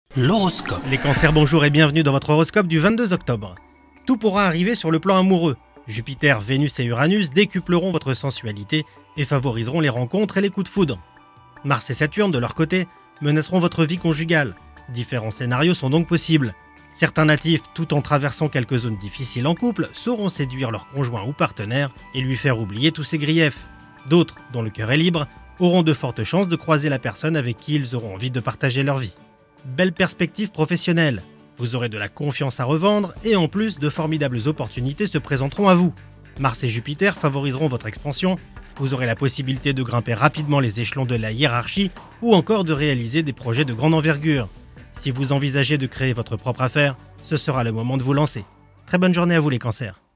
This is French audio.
L'horoscope. Les cancers, bonjour et bienvenue dans votre horoscope du 22 octobre. Tout pourra arriver sur le plan amoureux. Jupiter, Vénus et Uranus décupleront votre sensualité et favoriseront les rencontres et les coups de foudre. Mars et Saturne, de leur côté, menaceront votre vie conjugale. Différents scénarios sont donc possibles. Certains natifs, tout en traversant quelques zones difficiles en couple, sauront séduire leur conjoint ou partenaire et lui faire oublier tous ses griefs. D'autres, dont le cœur est libre, auront de fortes chances de croiser la personne avec qui ils auront envie de partager leur vie. Belle perspective professionnelle. Vous aurez de la confiance à revendre et en plus de formidables opportunités se présenteront à vous. Mars et Jupiter favoriseront votre expansion. Vous aurez la possibilité de grimper rapidement les échelons de la hiérarchie ou encore de réaliser des projets de grande envergure. Si vous envisagez de créer votre propre affaire, ce sera le moment de vous lancer. Très bonne journée à vous les cancers.